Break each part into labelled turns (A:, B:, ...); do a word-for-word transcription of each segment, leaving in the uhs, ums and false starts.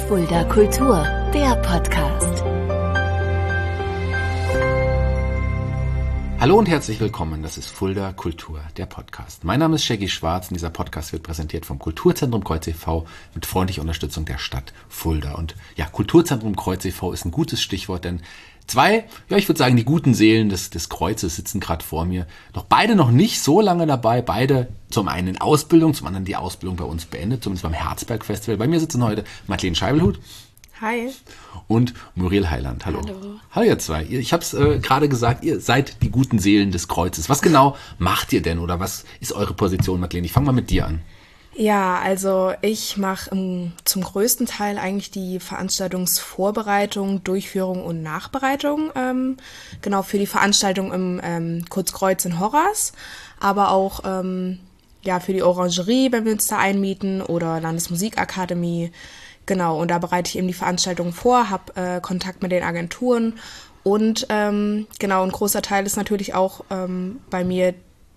A: Fulda Kultur, der Podcast.
B: Hallo und herzlich willkommen, das ist Fulda Kultur, der Podcast. Mein Name ist Shaggy Schwarz und dieser Podcast wird präsentiert vom Kulturzentrum Kreuz e V mit freundlicher Unterstützung der Stadt Fulda. Und ja, Kulturzentrum Kreuz e V ist ein gutes Stichwort, denn zwei, ja ich würde sagen, die guten Seelen des, des Kreuzes sitzen gerade vor mir. Noch beide noch nicht so lange dabei, beide zum einen in Ausbildung, zum anderen die Ausbildung bei uns beendet, zumindest beim Herzberg Festival. Bei mir sitzen heute Madeleine Scheibelhut.
C: Hi.
B: Und Muriel Heiland. Hallo.
C: Hallo.
B: Hallo ihr zwei. Ich habe es äh, gerade gesagt, ihr seid die guten Seelen des Kreuzes. Was genau macht ihr denn oder was ist eure Position, Madeleine? Ich fange mal mit dir an.
C: Ja, also ich mache um, zum größten Teil eigentlich die Veranstaltungsvorbereitung, Durchführung und Nachbereitung. Ähm, genau, für die Veranstaltung im ähm, Kurzkreuz in Horras, aber auch ähm, ja für die Orangerie, wenn wir uns da einmieten, oder Landesmusikakademie. Genau, und da bereite ich eben die Veranstaltungen vor, habe äh, Kontakt mit den Agenturen und ähm, genau, ein großer Teil ist natürlich auch ähm, bei mir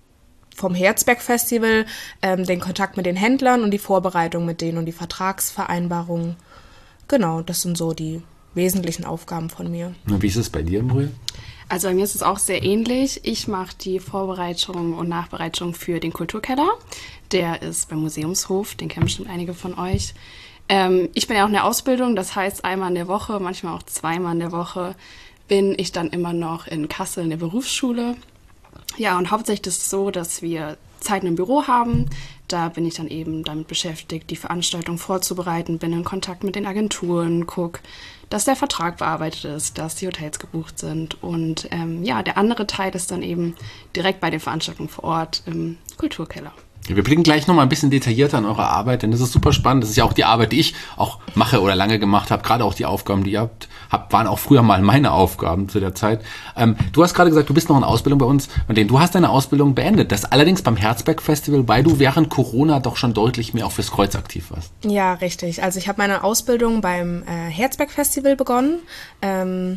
C: vom Herzberg Festival, ähm, den Kontakt mit den Händlern und die Vorbereitung mit denen und die Vertragsvereinbarungen. Genau, das sind so die wesentlichen Aufgaben von mir.
B: Und wie ist es bei dir, Muriel?
D: Also bei mir ist es auch sehr ähnlich. Ich mache die Vorbereitung und Nachbereitung für den Kulturkeller. Der ist beim Museumshof, den kennen bestimmt einige von euch. Ähm, ich bin ja auch in der Ausbildung, das heißt einmal in der Woche, manchmal auch zweimal in der Woche bin ich dann immer noch in Kassel in der Berufsschule. Ja, und hauptsächlich ist es so, dass wir Zeiten im Büro haben. Da bin ich dann eben damit beschäftigt, die Veranstaltung vorzubereiten, bin in Kontakt mit den Agenturen, gucke, dass der Vertrag bearbeitet ist, dass die Hotels gebucht sind. Und ähm, ja, der andere Teil ist dann eben direkt bei den Veranstaltungen vor Ort im Kulturkeller.
B: Wir blicken gleich noch mal ein bisschen detaillierter an eure Arbeit, denn das ist super spannend. Das ist ja auch die Arbeit, die ich auch mache oder lange gemacht habe. Gerade auch die Aufgaben, die ihr habt, habt waren auch früher mal meine Aufgaben zu der Zeit. Ähm, du hast gerade gesagt, du bist noch in Ausbildung bei uns. Und du hast deine Ausbildung beendet. Das allerdings beim Herzberg Festival, weil du während Corona doch schon deutlich mehr auch fürs Kreuz aktiv warst.
C: Ja, richtig. Also ich habe meine Ausbildung beim äh, Herzberg Festival begonnen. Ähm,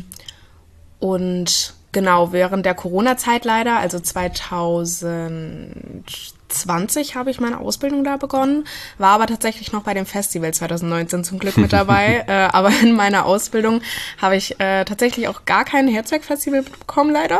C: und genau, während der Corona-Zeit leider, also zweitausendzwanzig habe ich meine Ausbildung da begonnen, war aber tatsächlich noch bei dem Festival zwanzig neunzehn zum Glück mit dabei. äh, aber in meiner Ausbildung habe ich äh, tatsächlich auch gar kein Herzberg-Festival bekommen, leider.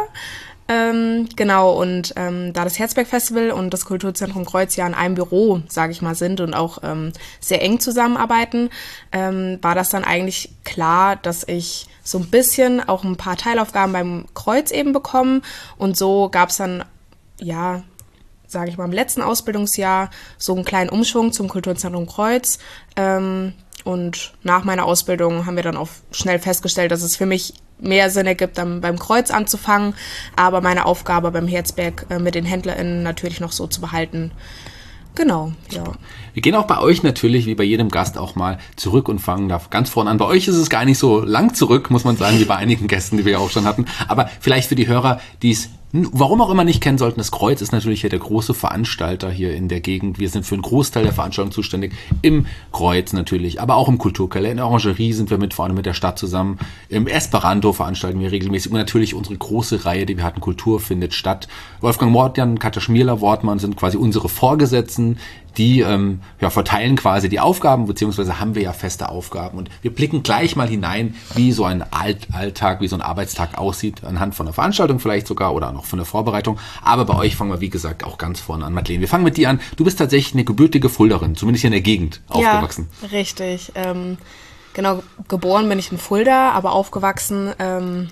C: Ähm, genau, und ähm, da das Herzberg-Festival und das Kulturzentrum Kreuz ja in einem Büro, sage ich mal, sind und auch ähm, sehr eng zusammenarbeiten, ähm, war das dann eigentlich klar, dass ich so ein bisschen auch ein paar Teilaufgaben beim Kreuz eben bekomme. Und so gab es dann, ja, sage ich mal, im letzten Ausbildungsjahr so einen kleinen Umschwung zum Kulturzentrum Kreuz. Ähm, und nach meiner Ausbildung haben wir dann auch schnell festgestellt, dass es für mich mehr Sinn ergibt, dann beim Kreuz anzufangen, aber meine Aufgabe beim Herzberg äh, mit den HändlerInnen natürlich noch so zu behalten. Genau, ja.
B: Wir gehen auch bei euch natürlich, wie bei jedem Gast, auch mal zurück und fangen da ganz vorne an. Bei euch ist es gar nicht so lang zurück, muss man sagen, wie bei einigen Gästen, die wir ja auch schon hatten. Aber vielleicht für die Hörer, die es warum auch immer nicht kennen sollten, das Kreuz ist natürlich hier der große Veranstalter hier in der Gegend. Wir sind für einen Großteil der Veranstaltung zuständig. Im Kreuz natürlich, aber auch im Kulturkeller. In der Orangerie sind wir mit vorne mit der Stadt zusammen. Im Esperanto veranstalten wir regelmäßig. Und natürlich unsere große Reihe, die wir hatten, Kultur findet statt. Wolfgang Mordjan, Katja Schmierler-Wortmann sind quasi unsere Vorgesetzten. Die ähm, ja, verteilen quasi die Aufgaben, beziehungsweise haben wir ja feste Aufgaben. Und wir blicken gleich mal hinein, wie so ein Alt- Alltag, wie so ein Arbeitstag aussieht, anhand von einer Veranstaltung vielleicht sogar oder noch von der Vorbereitung. Aber bei euch fangen wir, wie gesagt, auch ganz vorne an. Madeleine, wir fangen mit dir an. Du bist tatsächlich eine gebürtige Fuldaerin, zumindest hier in der Gegend aufgewachsen.
C: Ja, richtig. Ähm, genau, geboren bin ich in Fulda, aber aufgewachsen ähm,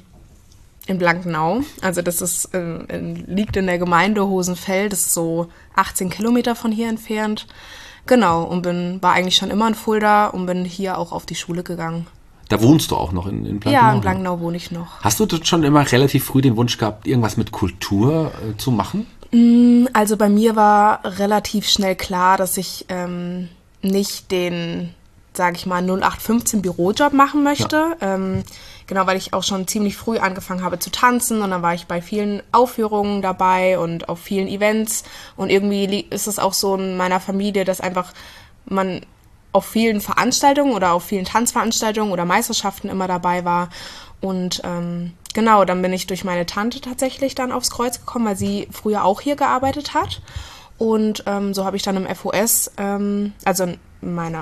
C: in Blankenau. Also das ist äh, in, liegt in der Gemeinde Hosenfeld, das ist so achtzehn Kilometer von hier entfernt. Genau, und bin war eigentlich schon immer in Fulda und bin hier auch auf die Schule gegangen.
B: Da wohnst du auch noch in, in Blankenau?
C: Ja, in Blankenau wohne ich noch.
B: Hast du schon immer relativ früh den Wunsch gehabt, irgendwas mit Kultur äh, zu machen?
C: Also bei mir war relativ schnell klar, dass ich ähm, nicht den, sage ich mal, null acht fünfzehn Bürojob machen möchte. Ja. Ähm, genau, weil ich auch schon ziemlich früh angefangen habe zu tanzen und dann war ich bei vielen Aufführungen dabei und auf vielen Events. Und irgendwie ist es auch so in meiner Familie, dass einfach man auf vielen Veranstaltungen oder auf vielen Tanzveranstaltungen oder Meisterschaften immer dabei war. Und ähm, genau, dann bin ich durch meine Tante tatsächlich dann aufs Kreuz gekommen, weil sie früher auch hier gearbeitet hat. Und ähm, so habe ich dann im F O S, ähm, also in meiner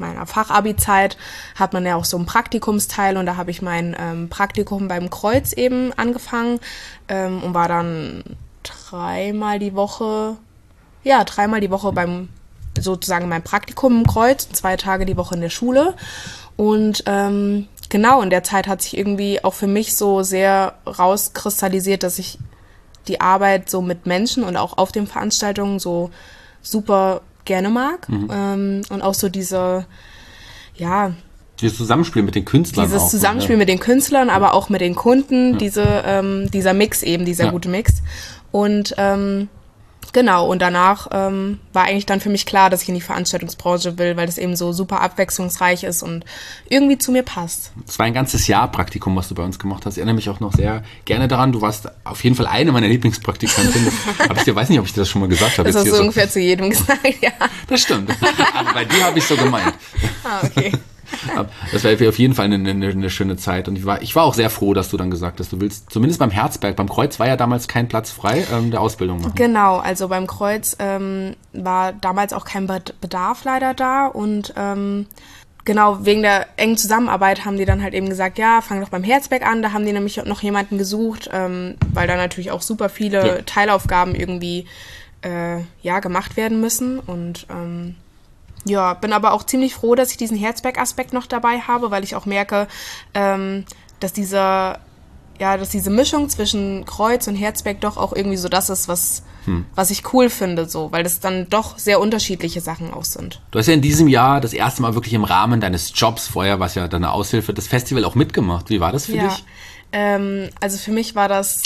C: meiner Fachabi-Zeit hat man ja auch so einen Praktikumsteil und da habe ich mein ähm, Praktikum beim Kreuz eben angefangen ähm, und war dann dreimal die Woche, ja, dreimal die Woche beim, sozusagen mein Praktikum im Kreuz, zwei Tage die Woche in der Schule und ähm, genau, in der Zeit hat sich irgendwie auch für mich so sehr rauskristallisiert, dass ich die Arbeit so mit Menschen und auch auf den Veranstaltungen so super gerne mag. Mhm. Ähm, und auch so diese, ja...
B: Dieses Zusammenspiel mit den Künstlern
C: Dieses
B: auch,
C: Zusammenspiel
B: ja.
C: mit den Künstlern, aber auch mit den Kunden,
B: ja.
C: diese, ähm, dieser Mix eben, dieser
B: ja.
C: gute Mix. Und ähm, genau, und danach ähm, war eigentlich dann für mich klar, dass ich in die Veranstaltungsbranche will, weil das eben so super abwechslungsreich ist und irgendwie zu mir passt.
B: Es war ein ganzes Jahr Praktikum, was du bei uns gemacht hast. Ich erinnere mich auch noch sehr gerne daran. Du warst auf jeden Fall eine meiner Lieblingspraktikantinnen. Aber ich weiß nicht, ob ich dir das schon mal gesagt habe.
C: Das hast du
B: so.
C: ungefähr zu jedem gesagt, ja.
B: Das stimmt. Aber bei dir habe ich so gemeint.
C: Ah, okay.
B: Das war auf jeden Fall eine, eine, eine schöne Zeit. Und ich war, ich war auch sehr froh, dass du dann gesagt hast, du willst zumindest beim Herzberg, beim Kreuz war ja damals kein Platz frei, ähm, der Ausbildung machen.
C: Genau, also beim Kreuz ähm, war damals auch kein Bedarf leider da. Und ähm, genau, wegen der engen Zusammenarbeit haben die dann halt eben gesagt, ja, fang doch beim Herzberg an. Da haben die nämlich noch jemanden gesucht, ähm, weil da natürlich auch super viele
B: ja.
C: Teilaufgaben irgendwie äh, ja, gemacht werden müssen. Und ähm, ja, bin aber auch ziemlich froh, dass ich diesen Herzberg-Aspekt noch dabei habe, weil ich auch merke, ähm, dass dieser, ja, dass diese Mischung zwischen Kreuz und Herzberg doch auch irgendwie so das ist, was, hm. was ich cool finde, so, weil das dann doch sehr unterschiedliche Sachen auch sind.
B: Du hast ja in diesem Jahr das erste Mal wirklich im Rahmen deines Jobs, vorher war es ja deine Aushilfe, das Festival auch mitgemacht. Wie war das für
C: ja,
B: dich?
C: Ähm, also für mich war das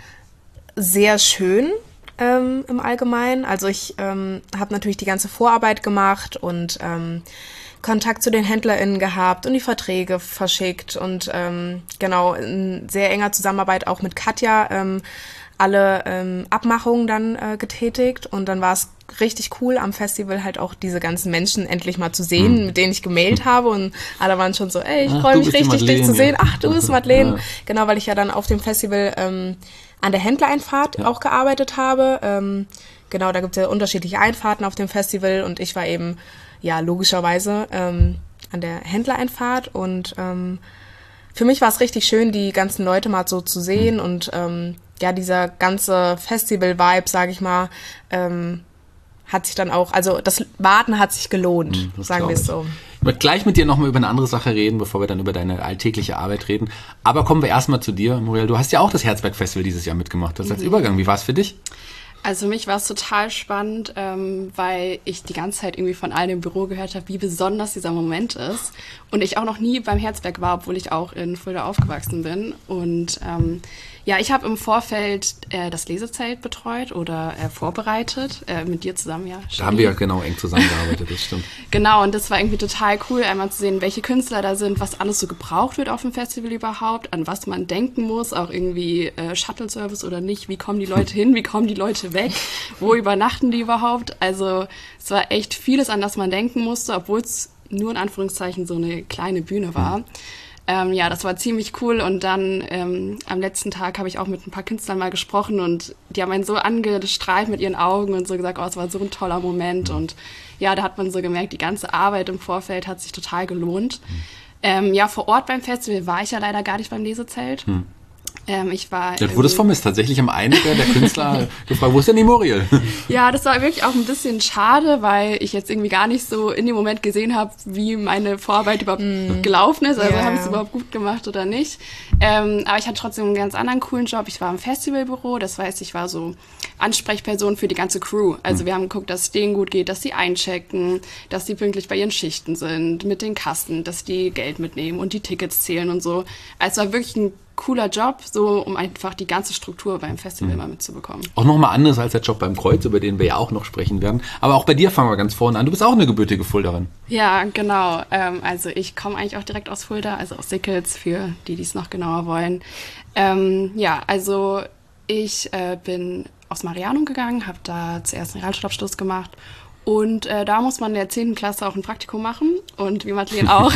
C: sehr schön. Ähm, im Allgemeinen. Also ich ähm, habe natürlich die ganze Vorarbeit gemacht und ähm, Kontakt zu den HändlerInnen gehabt und die Verträge verschickt und ähm, genau in sehr enger Zusammenarbeit auch mit Katja ähm, alle ähm, Abmachungen dann äh, getätigt und dann war es richtig cool am Festival halt auch diese ganzen Menschen endlich mal zu sehen, mhm. mit denen ich gemailt habe und alle waren schon so, ey, ich freue mich richtig, Madeleine, dich zu sehen. Ja. Ach, du bist Madeleine. Ja. Genau, weil ich ja dann auf dem Festival ähm, an der Händlereinfahrt ja. auch gearbeitet habe. Ähm, genau, da gibt es ja unterschiedliche Einfahrten auf dem Festival und ich war eben, ja, logischerweise ähm, an der Händlereinfahrt und ähm, für mich war es richtig schön, die ganzen Leute mal so zu sehen mhm. und ähm, ja, dieser ganze Festival-Vibe, sage ich mal, ähm, hat sich dann auch, also das Warten hat sich gelohnt, mhm, sagen wir es so.
B: Ich möchte gleich mit dir nochmal über eine andere Sache reden, bevor wir dann über deine alltägliche Arbeit reden. Aber kommen wir erstmal zu dir, Muriel. Du hast ja auch das Herzberg-Festival dieses Jahr mitgemacht. Das ist als mhm. Übergang. Wie war es für dich?
D: Also für mich war es total spannend, ähm, weil ich die ganze Zeit irgendwie von allen im Büro gehört habe, wie besonders dieser Moment ist. Und ich auch noch nie beim Herzberg war, obwohl ich auch in Fulda aufgewachsen bin. Und ähm, ja, ich habe im Vorfeld äh, das Lesezelt betreut oder äh, vorbereitet, äh, mit dir zusammen, ja.
B: Da haben wir ja genau eng zusammengearbeitet, das stimmt.
D: Genau, und das war irgendwie total cool, einmal zu sehen, welche Künstler da sind, was alles so gebraucht wird auf dem Festival überhaupt, an was man denken muss, auch irgendwie äh, Shuttle-Service oder nicht, wie kommen die Leute hin, wie kommen die Leute weg, wo übernachten die überhaupt? Also es war echt vieles, an das man denken musste, obwohl es nur in Anführungszeichen so eine kleine Bühne war. Mhm. Ähm, ja, das war ziemlich cool und dann ähm, am letzten Tag habe ich auch mit ein paar Künstlern mal gesprochen und die haben einen so angestrahlt mit ihren Augen und so gesagt, oh, es war so ein toller Moment und ja, da hat man so gemerkt, die ganze Arbeit im Vorfeld hat sich total gelohnt. Mhm. Ähm, ja, vor Ort beim Festival war ich ja leider gar nicht beim Lesezelt. Mhm. Ähm, ich war.
B: Ja, du wurdest vermisst. Tatsächlich haben einige der Künstler gefragt, wo ist denn die Muriel?
D: Ja, das war wirklich auch ein bisschen schade, weil ich jetzt irgendwie gar nicht so in dem Moment gesehen habe, wie meine Vorarbeit überhaupt mm. gelaufen ist. Also yeah. habe ich es überhaupt gut gemacht oder nicht. Ähm, aber ich hatte trotzdem einen ganz anderen coolen Job. Ich war im Festivalbüro. Das heißt, ich war so Ansprechperson für die ganze Crew. Also mm. wir haben geguckt, dass es denen gut geht, dass sie einchecken, dass sie pünktlich bei ihren Schichten sind, mit den Kassen, dass die Geld mitnehmen und die Tickets zählen und so. Also es war wirklich ein cooler Job, so um einfach die ganze Struktur beim Festival mhm. mal mitzubekommen.
B: Auch nochmal anders als der Job beim Kreuz, über den wir ja auch noch sprechen werden. Aber auch bei dir fangen wir ganz vorne an. Du bist auch eine gebürtige Fuldaerin.
D: Ja, genau. Ähm, also ich komme eigentlich auch direkt aus Fulda, also aus Sickels, für die, die es noch genauer wollen. Ähm, ja, also ich äh, bin aus Marianum gegangen, habe da zuerst einen Realschulabschluss gemacht. Und äh, da muss man in der zehnten Klasse auch ein Praktikum machen. Und wie Madeleine auch,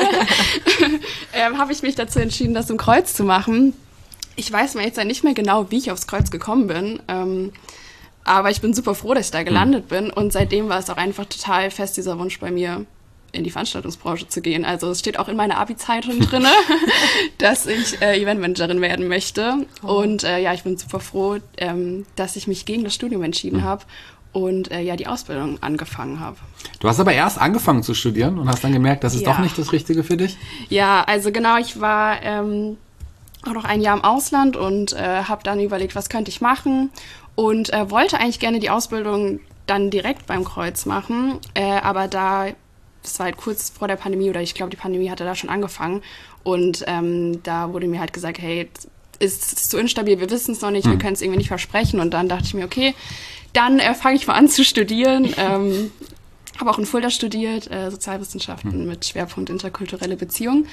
D: ähm, habe ich mich dazu entschieden, das im Kreuz zu machen. Ich weiß mir jetzt nicht mehr genau, wie ich aufs Kreuz gekommen bin. Ähm, aber ich bin super froh, dass ich da gelandet bin. Und seitdem war es auch einfach total fest, dieser Wunsch bei mir, in die Veranstaltungsbranche zu gehen. Also es steht auch in meiner Abi-Zeitung drin, dass ich äh, Eventmanagerin werden möchte. Oh. Und äh, ja, ich bin super froh, ähm, dass ich mich gegen das Studium entschieden mhm. habe und äh, ja die Ausbildung angefangen habe.
B: Du hast aber erst angefangen zu studieren und hast dann gemerkt, das ist ja. doch nicht das Richtige für dich?
D: Ja, also genau, ich war ähm, auch noch ein Jahr im Ausland und äh, habe dann überlegt, was könnte ich machen und äh, wollte eigentlich gerne die Ausbildung dann direkt beim Kreuz machen, äh, aber da, das war halt kurz vor der Pandemie oder ich glaube, die Pandemie hatte da schon angefangen und ähm, da wurde mir halt gesagt, hey, ist, ist zu instabil, wir wissen es noch nicht, mhm. wir können es irgendwie nicht versprechen und dann dachte ich mir, okay, dann äh, fange ich mal an zu studieren, ähm, habe auch in Fulda studiert, äh, Sozialwissenschaften mhm. mit Schwerpunkt interkulturelle Beziehungen.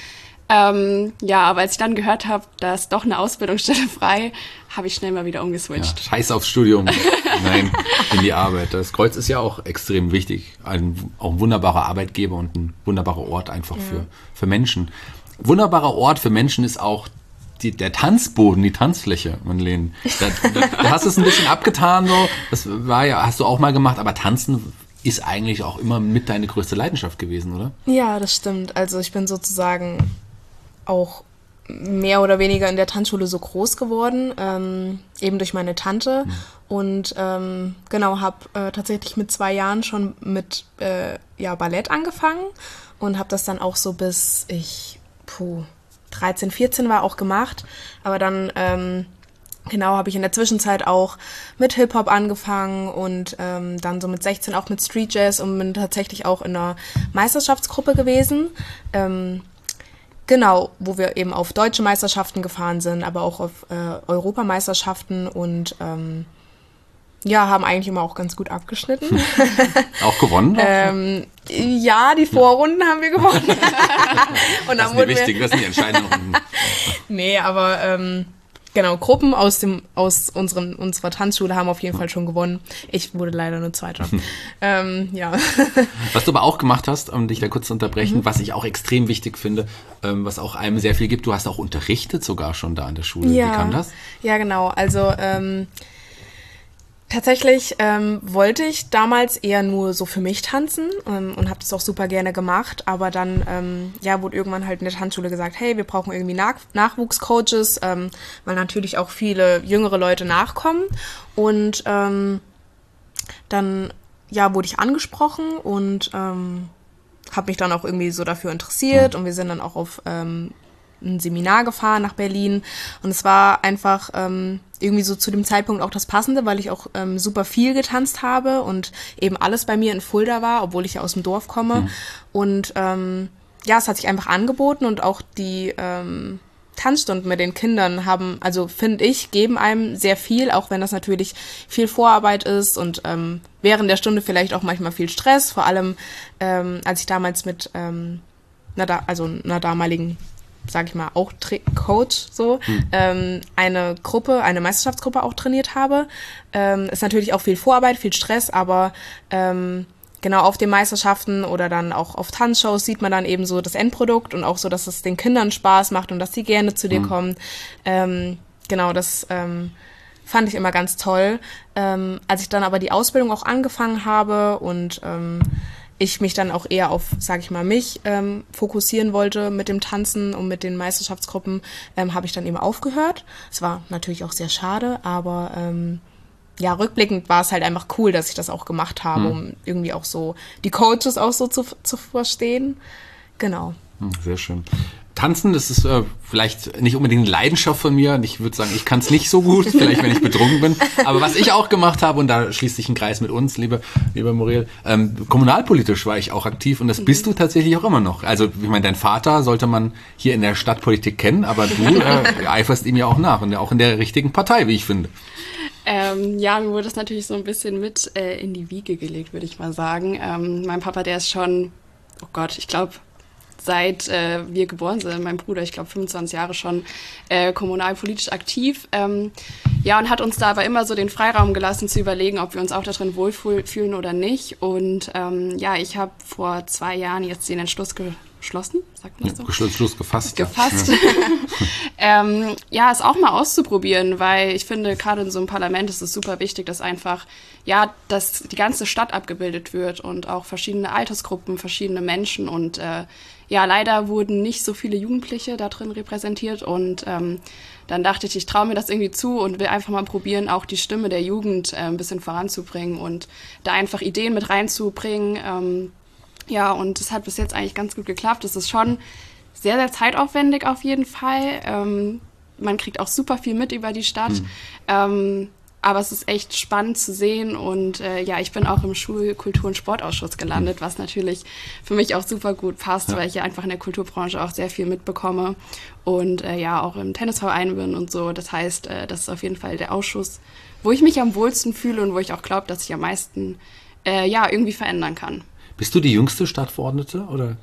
D: Ähm, ja, aber als ich dann gehört habe, da ist doch eine Ausbildungsstelle frei, habe ich schnell mal wieder umgeswitcht.
B: Ja, scheiß aufs Studium, nein, in die Arbeit. Das Kreuz ist ja auch extrem wichtig. Ein, auch ein wunderbarer Arbeitgeber und ein wunderbarer Ort einfach ja. für, für Menschen. Wunderbarer Ort für Menschen ist auch die, der Tanzboden, die Tanzfläche, Madeleine. Da, da, du hast es ein bisschen abgetan, so. Das war ja, hast du auch mal gemacht, aber Tanzen ist eigentlich auch immer mit deine größte Leidenschaft gewesen, oder?
C: Ja, das stimmt. Also ich bin sozusagen auch mehr oder weniger in der Tanzschule so groß geworden, ähm, eben durch meine Tante. Mhm. Und ähm, genau, habe äh, tatsächlich mit zwei Jahren schon mit äh, ja, Ballett angefangen und habe das dann auch so bis ich, puh, dreizehn, vierzehn war auch gemacht. Aber dann, ähm, genau, habe ich in der Zwischenzeit auch mit Hip-Hop angefangen und ähm, dann so mit sechzehn auch mit Street Jazz und bin tatsächlich auch in einer Meisterschaftsgruppe gewesen. Ähm, Genau, wo wir eben auf deutsche Meisterschaften gefahren sind, aber auch auf äh, Europameisterschaften und ähm, ja, haben eigentlich immer auch ganz gut abgeschnitten.
B: Auch gewonnen?
C: ähm, ja, die Vorrunden ja. haben wir gewonnen. Und
B: das ist wichtig, das sind die entscheidenden Runden.
C: Nee, aber ähm, genau, Gruppen aus dem aus unseren, unserer Tanzschule haben auf jeden Fall schon gewonnen. Ich wurde leider nur Zweiter. ähm, ja.
B: Was du aber auch gemacht hast, um dich da kurz zu unterbrechen, mhm. was ich auch extrem wichtig finde, ähm, was auch einem sehr viel gibt, du hast auch unterrichtet sogar schon da an der Schule.
C: Ja.
B: Wie kam das?
C: Ja, genau. Also ähm, tatsächlich ähm, wollte ich damals eher nur so für mich tanzen ähm, und habe das auch super gerne gemacht, aber dann ähm, ja wurde irgendwann halt in der Tanzschule gesagt, hey, wir brauchen irgendwie Nach- Nachwuchscoaches, ähm, weil natürlich auch viele jüngere Leute nachkommen und ähm, dann ja wurde ich angesprochen und ähm, habe mich dann auch irgendwie so dafür interessiert, mhm. und wir sind dann auch auf ähm, ein Seminar gefahren nach Berlin und es war einfach ähm, irgendwie so zu dem Zeitpunkt auch das Passende, weil ich auch ähm, super viel getanzt habe und eben alles bei mir in Fulda war, obwohl ich ja aus dem Dorf komme. Mhm. Und ähm, ja, es hat sich einfach angeboten und auch die ähm, Tanzstunden mit den Kindern haben, also finde ich, geben einem sehr viel, auch wenn das natürlich viel Vorarbeit ist und ähm, während der Stunde vielleicht auch manchmal viel Stress, vor allem ähm, als ich damals mit ähm, einer, da- also einer damaligen sag ich mal, auch Tra- Coach so, hm. ähm, eine Gruppe, eine Meisterschaftsgruppe auch trainiert habe. Ähm, ist natürlich auch viel Vorarbeit, viel Stress, aber ähm, genau auf den Meisterschaften oder dann auch auf Tanzshows sieht man dann eben so das Endprodukt und auch so, dass es den Kindern Spaß macht und dass sie gerne zu dir hm. kommen. Ähm, genau, das ähm, fand ich immer ganz toll. Ähm, als ich dann aber die Ausbildung auch angefangen habe und ähm, ich mich dann auch eher auf, sag ich mal, mich ähm, fokussieren wollte mit dem Tanzen und mit den Meisterschaftsgruppen, ähm, habe ich dann eben aufgehört. Es war natürlich auch sehr schade, aber ähm, ja, rückblickend war es halt einfach cool, dass ich das auch gemacht habe, hm. um irgendwie auch so die Coaches auch so zu, zu verstehen. Genau.
B: Sehr schön. Tanzen, das ist äh, vielleicht nicht unbedingt eine Leidenschaft von mir. Ich würde sagen, ich kann es nicht so gut, vielleicht wenn ich betrunken bin. Aber was ich auch gemacht habe, und da schließt sich ein Kreis mit uns, liebe, liebe Muriel, ähm, kommunalpolitisch war ich auch aktiv und das bist du tatsächlich auch immer noch. Also ich meine, dein Vater sollte man hier in der Stadtpolitik kennen, aber du äh, eiferst ihm ja auch nach und auch in der richtigen Partei, wie ich finde.
D: Ähm, ja, mir wurde das natürlich so ein bisschen mit äh, in die Wiege gelegt, würde ich mal sagen. Ähm, mein Papa, der ist schon, oh Gott, ich glaube, seit äh, wir geboren sind, mein Bruder, ich glaube fünfundzwanzig Jahre schon, äh, kommunalpolitisch aktiv. Ähm, ja, und hat uns da aber immer so den Freiraum gelassen, zu überlegen, ob wir uns auch da drin wohlfühlen oder nicht. Und ähm, ja, ich habe vor zwei Jahren jetzt den Entschluss geschlossen, sagt man das so?
B: Ja, Schluss, Schluss gefasst.
D: Gefasst.
B: Ja.
D: ähm, ja, es auch mal auszuprobieren, weil ich finde, gerade in so einem Parlament ist es super wichtig, dass einfach, ja, dass die ganze Stadt abgebildet wird und auch verschiedene Altersgruppen, verschiedene Menschen und äh, ja, leider wurden nicht so viele Jugendliche da drin repräsentiert und ähm, dann dachte ich, ich traue mir das irgendwie zu und will einfach mal probieren, auch die Stimme der Jugend äh, ein bisschen voranzubringen und da einfach Ideen mit reinzubringen. Ähm, ja, und es hat bis jetzt eigentlich ganz gut geklappt. Es ist schon sehr, sehr zeitaufwendig auf jeden Fall. Ähm, man kriegt auch super viel mit über die Stadt. Mhm. Ähm, aber es ist echt spannend zu sehen und äh, ja, ich bin auch im Schul-, Kultur- und Sportausschuss gelandet, was natürlich für mich auch super gut passt, ja. weil ich ja einfach in der Kulturbranche auch sehr viel mitbekomme und äh, ja auch im Tennisverein bin und so. Das heißt, äh, das ist auf jeden Fall der Ausschuss, wo ich mich am wohlsten fühle und wo ich auch glaube, dass ich am meisten äh, ja irgendwie verändern kann.
B: Bist du die jüngste Stadtverordnete oder?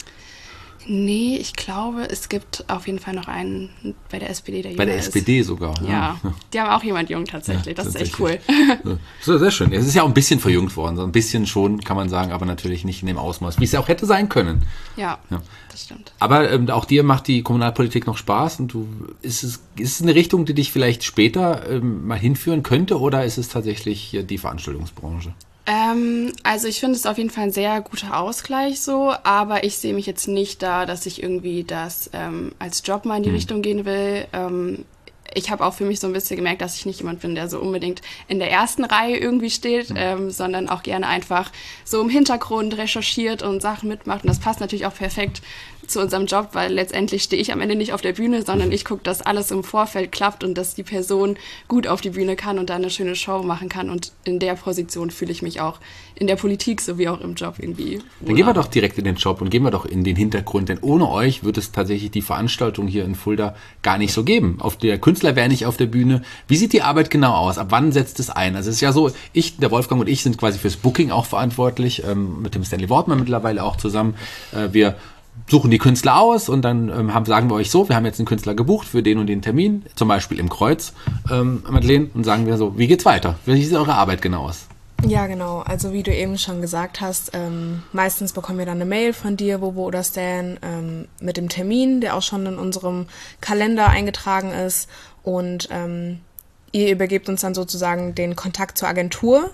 D: Nee, ich glaube, es gibt auf jeden Fall noch einen bei der S P D, der jünger ist.
B: Bei der S P D sogar.
D: Ja, ja, die haben auch jemand jung tatsächlich. Ja, das tatsächlich. Ist echt cool.
B: So, sehr schön. Es ist ja auch ein bisschen verjüngt worden, so ein bisschen schon, kann man sagen, aber natürlich nicht in dem Ausmaß, wie es ja auch hätte sein können.
D: Ja, ja. Das stimmt.
B: Aber ähm, auch dir macht die Kommunalpolitik noch Spaß und du, ist es, ist es eine Richtung, die dich vielleicht später ähm, mal hinführen könnte oder ist es tatsächlich die Veranstaltungsbranche?
D: Ähm, also ich finde es auf jeden Fall ein sehr guter Ausgleich so, aber ich sehe mich jetzt nicht da, dass ich irgendwie das ähm, als Job mal in die mhm. Richtung gehen will. Ähm, ich habe auch für mich so ein bisschen gemerkt, dass ich nicht jemand bin, der so unbedingt in der ersten Reihe irgendwie steht, mhm. ähm, sondern auch gerne einfach so im Hintergrund recherchiert und Sachen mitmacht. Und das passt natürlich auch perfekt zu unserem Job, weil letztendlich stehe ich am Ende nicht auf der Bühne, sondern ich gucke, dass alles im Vorfeld klappt und dass die Person gut auf die Bühne kann und da eine schöne Show machen kann. Und in der Position fühle ich mich auch in der Politik sowie auch im Job irgendwie.
B: Dann gehen wir doch direkt in den Job und gehen wir doch in den Hintergrund, denn ohne euch wird es tatsächlich die Veranstaltung hier in Fulda gar nicht so geben. Auf der Künstler wäre nicht auf der Bühne. Wie sieht die Arbeit genau aus? Ab wann setzt es ein? Also es ist ja so, ich, der Wolfgang und ich sind quasi fürs Booking auch verantwortlich, ähm, mit dem Stanley Wortmann mittlerweile auch zusammen. Äh, wir suchen die Künstler aus und dann ähm, haben, sagen wir euch so, wir haben jetzt einen Künstler gebucht für den und den Termin, zum Beispiel im Kreuz, ähm, Madeleine, und sagen wir so, wie geht's weiter? Wie sieht eure Arbeit genau aus?
C: Ja, genau. Also wie du eben schon gesagt hast, ähm, meistens bekommen wir dann eine Mail von dir, Bobo oder Stan, ähm, mit dem Termin, der auch schon in unserem Kalender eingetragen ist und ähm, ihr übergebt uns dann sozusagen den Kontakt zur Agentur.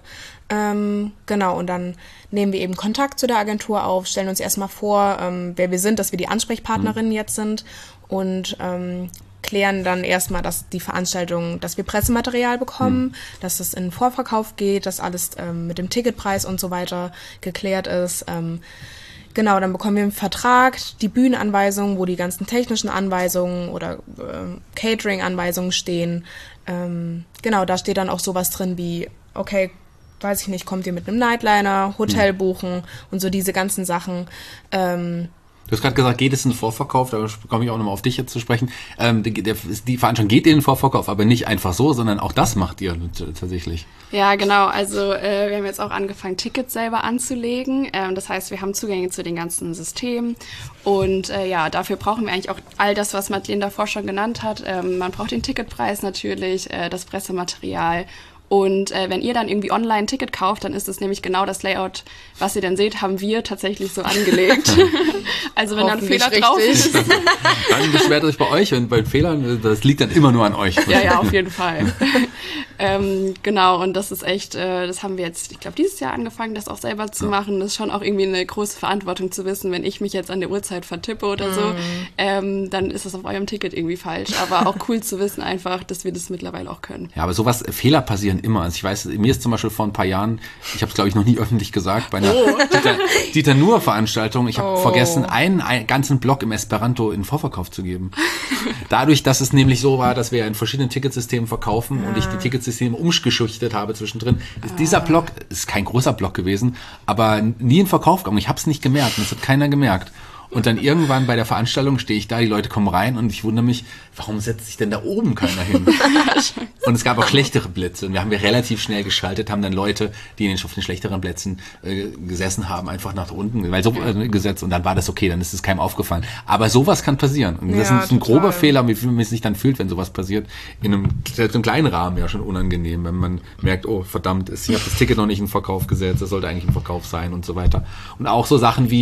C: Ähm, genau, und dann nehmen wir eben Kontakt zu der Agentur auf, stellen uns erstmal vor, ähm, wer wir sind, dass wir die Ansprechpartnerinnen mhm. jetzt sind und ähm, klären dann erstmal, dass die Veranstaltung, dass wir Pressematerial bekommen, mhm. dass es in den Vorverkauf geht, dass alles ähm, mit dem Ticketpreis und so weiter geklärt ist. Ähm, genau, dann bekommen wir einen Vertrag, die Bühnenanweisungen, wo die ganzen technischen Anweisungen oder ähm, Catering-Anweisungen stehen. Ähm, genau, da steht dann auch sowas drin wie, okay, weiß ich nicht, kommt ihr mit einem Nightliner, Hotel buchen und so diese ganzen Sachen. Ähm,
B: du hast gerade gesagt, geht es in den Vorverkauf, da komme ich auch nochmal auf dich jetzt zu sprechen. Ähm, die, der, die Veranstaltung geht in den Vorverkauf, aber nicht einfach so, sondern auch das macht ihr tatsächlich.
D: Ja, genau. Also äh, wir haben jetzt auch angefangen, Tickets selber anzulegen. Ähm, das heißt, wir haben Zugänge zu den ganzen Systemen. Und äh, ja, dafür brauchen wir eigentlich auch all das, was Madeleine davor schon genannt hat. Ähm, man braucht den Ticketpreis natürlich, äh, das Pressematerial. Und äh, wenn ihr dann irgendwie online ein Ticket kauft, dann ist es nämlich genau das Layout, was ihr dann seht, haben wir tatsächlich so angelegt. Also wenn dann ein Fehler drauf ist.
B: Dann beschwert euch bei euch und bei Fehlern, das liegt dann immer nur an euch.
D: Ja, ja, auf jeden Fall. ähm, genau, und das ist echt, äh, das haben wir jetzt, ich glaube, dieses Jahr angefangen, das auch selber zu ja. machen. Das ist schon auch irgendwie eine große Verantwortung zu wissen, wenn ich mich jetzt an der Uhrzeit vertippe oder mm. so, ähm, dann ist das auf eurem Ticket irgendwie falsch. Aber auch cool zu wissen einfach, dass wir das mittlerweile auch können.
B: Ja, aber sowas, Fehler passieren immer. Also ich weiß, mir ist zum Beispiel vor ein paar Jahren, ich habe es glaube ich noch nie öffentlich gesagt, bei einer oh. Dieter, Dieter Nuhr Veranstaltung, ich habe oh. vergessen, einen, einen ganzen Block im Esperanto in Vorverkauf zu geben. Dadurch, dass es nämlich so war, dass wir in verschiedenen Ticketsystemen verkaufen ah. und ich die Ticketsysteme umgeschichtet habe zwischendrin, ist ah. dieser Block, ist kein großer Block gewesen, aber nie in Verkauf gegangen. Ich habe es nicht gemerkt und es hat keiner gemerkt. Und dann irgendwann bei der Veranstaltung stehe ich da, die Leute kommen rein und ich wundere mich, warum setzt sich denn da oben keiner hin? Und es gab auch schlechtere Plätze und wir haben wir relativ schnell geschaltet, haben dann Leute, die in den, auf den schlechteren Plätzen äh, gesessen haben, einfach nach unten weil so, äh, gesetzt und dann war das okay, dann ist es keinem aufgefallen. Aber sowas kann passieren und das ja, ist ein total. grober Fehler, wie man sich dann fühlt, wenn sowas passiert. In einem, selbst im kleinen Rahmen ja schon unangenehm, wenn man merkt, oh verdammt, ich habe das Ticket noch nicht in Verkauf gesetzt, das sollte eigentlich im Verkauf sein und so weiter. Und auch so Sachen wie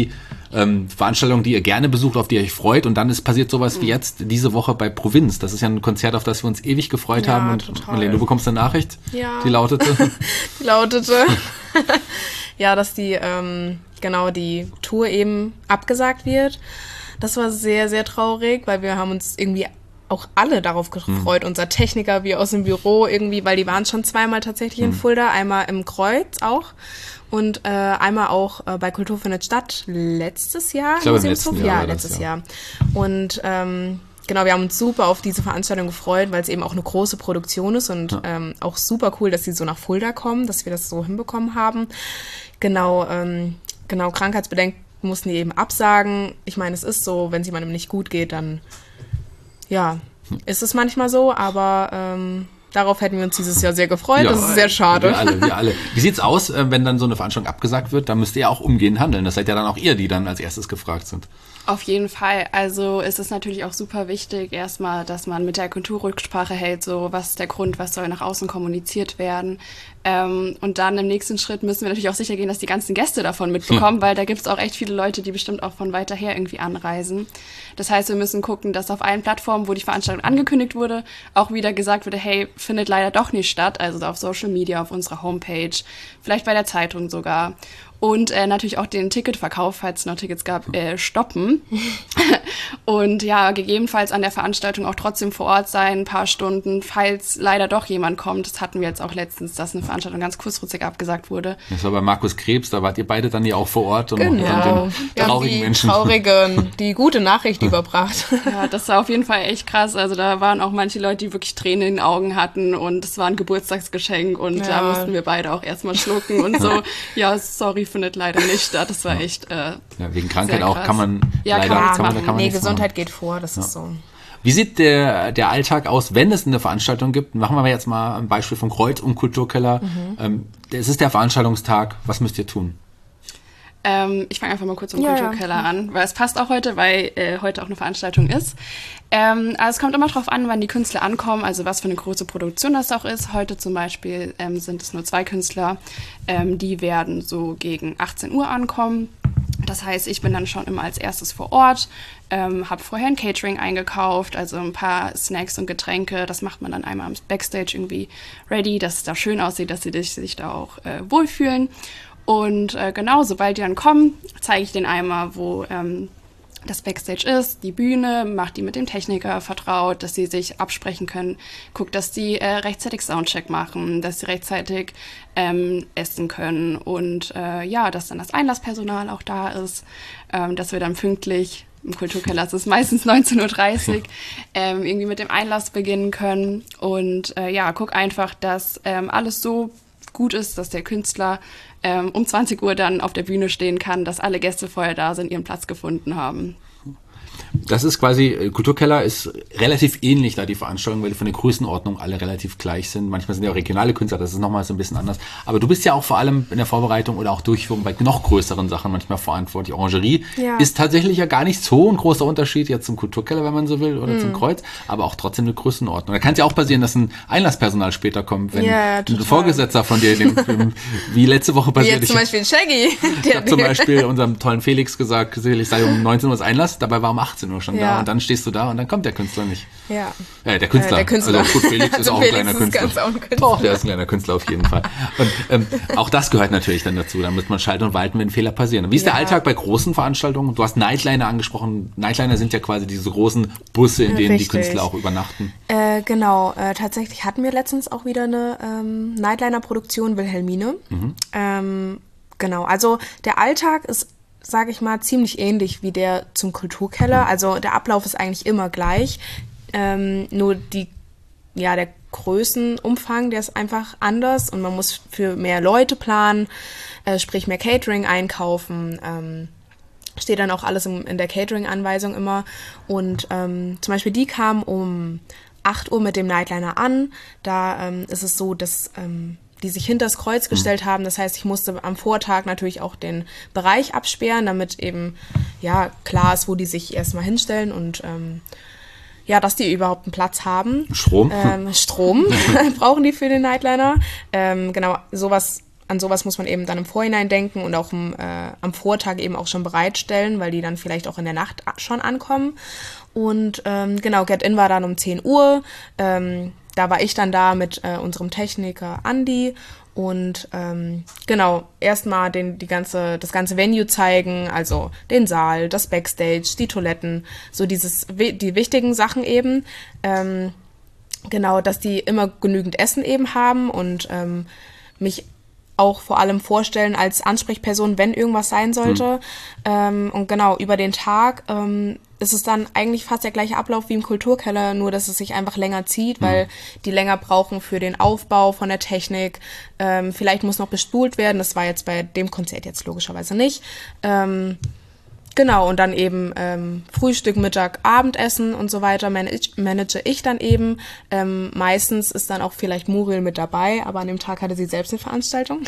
B: ähm, Veranstaltungen, die ihr gerne besucht, auf die ihr euch freut und dann ist passiert sowas wie jetzt diese Woche bei Provinz. Das ist ja ein Konzert, auf das wir uns ewig gefreut
C: Ja,
B: haben. Und
C: total.
B: Marlene, du bekommst eine Nachricht,
C: Ja.
B: die lautete...
C: Die lautete, ja, dass die, ähm, genau, die Tour eben abgesagt wird. Das war sehr, sehr traurig, weil wir haben uns irgendwie auch alle darauf gefreut,
B: Hm.
C: unser Techniker wie aus dem Büro irgendwie, weil die waren schon zweimal tatsächlich in Fulda, einmal im Kreuz auch und äh, einmal auch äh, bei Kultur findet statt letztes Jahr.
B: Ich glaube, im
C: Museumshof.
B: letzten Jahr
C: Ja,
B: war das,
C: letztes
B: ja.
C: Jahr. Und ähm, genau, wir haben uns super auf diese Veranstaltung gefreut, weil es eben auch eine große Produktion ist und
B: Ja.
C: ähm, auch super cool, dass sie so nach Fulda kommen, dass wir das so hinbekommen haben. Genau, ähm, genau, krankheitsbedingt mussten die eben absagen. Ich meine, es ist so, wenn es jemandem nicht gut geht, dann ja, ist es manchmal so, aber ähm, darauf hätten wir uns dieses Jahr sehr gefreut.
B: Ja,
C: das ist sehr schade.
B: Wir alle, wir alle. Wie sieht's aus, äh, wenn dann so eine Veranstaltung abgesagt wird? Da müsst ihr ja auch umgehend handeln. Das seid ja dann auch ihr, die dann als erstes gefragt sind.
D: Auf jeden Fall. Also es ist natürlich auch super wichtig, erstmal, dass man mit der Kultur Rücksprache hält, so was ist der Grund, was soll nach außen kommuniziert werden. Ähm, und dann im nächsten Schritt müssen wir natürlich auch sicher gehen, dass die ganzen Gäste davon mitbekommen, weil da gibt es auch echt viele Leute, die bestimmt auch von weiter her irgendwie anreisen. Das heißt, wir müssen gucken, dass auf allen Plattformen, wo die Veranstaltung angekündigt wurde, auch wieder gesagt wurde, hey, findet leider doch nicht statt. Also auf Social Media, auf unserer Homepage, vielleicht bei der Zeitung sogar. Und äh, natürlich auch den Ticketverkauf, falls es noch Tickets gab, äh, stoppen. Und ja, gegebenenfalls an der Veranstaltung auch trotzdem vor Ort sein, ein paar Stunden, falls leider doch jemand kommt. Das hatten wir jetzt auch letztens, dass eine Veranstaltung ganz kurzfristig abgesagt wurde.
B: Das war bei Markus Krebs, da wart ihr beide dann ja auch vor Ort und
C: Genau.
B: und den
C: Wir haben
B: traurigen
C: die
B: Menschen.
C: traurigen, die gute Nachricht überbracht.
D: Ja, das war auf jeden Fall echt krass. Also da waren auch manche Leute, die wirklich Tränen in den Augen hatten und es war ein Geburtstagsgeschenk und
C: Ja.
D: da mussten wir beide auch erstmal schlucken und so. Ja, sorry, findet leider nicht statt. Das war echt äh,
B: Ja, wegen Krankheit
D: sehr
B: auch
D: krass.
B: kann man
D: Ja,
B: leider
D: kann man
B: kann man,
D: machen.
B: da kann man
C: nee,
B: nichts
C: Gesundheit
B: machen.
C: geht vor, das ist so.
B: Wie sieht der, der Alltag aus, wenn es eine Veranstaltung gibt? Machen wir jetzt mal ein Beispiel vom Kreuz und Kulturkeller.
C: Mhm.
B: Ähm, es ist der Veranstaltungstag. Was müsst ihr tun?
D: Ähm, ich fange einfach mal kurz im
C: Ja,
D: Kulturkeller an, weil es passt auch heute, weil äh, heute auch eine Veranstaltung ist. Ähm, also es kommt immer drauf an, wann die Künstler ankommen, also was für eine große Produktion das auch ist. Heute zum Beispiel ähm, sind es nur zwei Künstler, ähm, die werden so gegen achtzehn Uhr ankommen. Das heißt, ich bin dann schon immer als erstes vor Ort, ähm, habe vorher ein Catering eingekauft, also ein paar Snacks und Getränke. Das macht man dann einmal am Backstage irgendwie ready, dass es da schön aussieht, dass sie sich, sich da auch äh, wohlfühlen. Und äh, genau, sobald die dann kommen, zeige ich denen einmal, wo ähm, das Backstage ist, die Bühne, macht die mit dem Techniker vertraut, dass sie sich absprechen können, guckt, dass die äh, rechtzeitig Soundcheck machen, dass sie rechtzeitig ähm, essen können und äh, ja, dass dann das Einlasspersonal auch da ist, ähm, dass wir dann pünktlich, im Kulturkeller ist es meistens neunzehn Uhr dreißig, ähm, irgendwie mit dem Einlass beginnen können und äh, ja, guck einfach, dass ähm, alles so gut ist, dass der Künstler ähm, um zwanzig Uhr dann auf der Bühne stehen kann, dass alle Gäste vorher da sind, ihren Platz gefunden haben.
B: Das ist quasi, Kulturkeller ist relativ ähnlich da die Veranstaltung, weil die von der Größenordnung alle relativ gleich sind. Manchmal sind ja auch regionale Künstler, das ist nochmal so ein bisschen anders. Aber du bist ja auch vor allem in der Vorbereitung oder auch Durchführung bei noch größeren Sachen manchmal verantwortlich. Orangerie
C: Ja.
B: ist tatsächlich ja gar nicht so ein großer Unterschied jetzt zum Kulturkeller, wenn man so will, oder zum Kreuz, aber auch trotzdem eine Größenordnung. Da kann es ja auch passieren, dass ein Einlasspersonal später kommt, wenn
C: Ja,
B: ein
C: total.
B: Vorgesetzter von dir, dem, dem, wie letzte Woche
C: Wie
B: passiert.
C: jetzt zum Beispiel Shaggy.
B: Ich
C: Der
B: habe zum Beispiel unserem tollen Felix gesagt, sicherlich sei um neunzehn Uhr das Einlass, dabei war um achtzehn Uhr schon
C: Ja.
B: da und dann stehst du da und dann kommt der Künstler nicht.
C: Ja.
B: Äh, der Künstler.
C: Äh, der Künstler.
B: Also gut, Felix ist
C: Also
B: auch ein
C: Felix
B: kleiner
C: ist
B: Künstler.
C: ganz auch ein Künstler.
B: Doch, der ist ein kleiner Künstler auf jeden Fall. Und ähm, auch das gehört natürlich dann dazu. Da muss man schalten und walten, wenn Fehler passieren. Und wie ist der
C: Ja.
B: Alltag bei großen Veranstaltungen? Du hast Nightliner angesprochen. Nightliner sind ja quasi diese großen Busse, in denen
C: Richtig.
B: die Künstler auch übernachten.
C: Äh, genau, äh, tatsächlich hatten wir letztens auch wieder eine ähm, Nightliner-Produktion, Wilhelmine. Ähm, genau, also der Alltag ist, sage ich mal, ziemlich ähnlich wie der zum Kulturkeller. Also der Ablauf ist eigentlich immer gleich, ähm, nur die, ja, der Größenumfang, der ist einfach anders und man muss für mehr Leute planen, äh, sprich mehr Catering einkaufen, ähm, steht dann auch alles in, in der Catering-Anweisung immer. Und ähm, zum Beispiel die kamen um acht Uhr mit dem Nightliner an. Da ähm, ist es so, dass ähm, die sich hinters Kreuz gestellt haben. Das heißt, ich musste am Vortag natürlich auch den Bereich absperren, damit eben ja klar ist, wo die sich erstmal hinstellen und ähm, ja, dass die überhaupt einen Platz haben.
B: Strom.
C: Ähm, Strom brauchen die für den Nightliner. Ähm, genau, sowas an sowas muss man eben dann im Vorhinein denken und auch im, äh, am Vortag eben auch schon bereitstellen, weil die dann vielleicht auch in der Nacht schon ankommen. Und ähm, genau, Get-In war dann um zehn Uhr. Ähm, da war ich dann da mit äh, unserem Techniker Andi. Und ähm, genau, erstmal den, die ganze, das ganze Venue zeigen, also den Saal, das Backstage, die Toiletten, so dieses, die wichtigen Sachen eben. Ähm, genau, dass die immer genügend Essen eben haben und ähm, mich auch vor allem vorstellen als Ansprechperson, wenn irgendwas sein sollte. Mhm. Ähm, und genau, über den Tag ähm, ist es dann eigentlich fast der gleiche Ablauf wie im Kulturkeller, nur dass es sich einfach länger zieht, mhm. weil die länger brauchen für den Aufbau von der Technik. Ähm, vielleicht muss noch bespult werden, das war jetzt bei dem Konzert jetzt logischerweise nicht. Ähm, Genau, und dann eben ähm, Frühstück, Mittag, Abendessen und so weiter manage, manage ich dann eben. Ähm, meistens ist dann auch vielleicht Muriel mit dabei, aber an dem Tag hatte sie selbst eine Veranstaltung.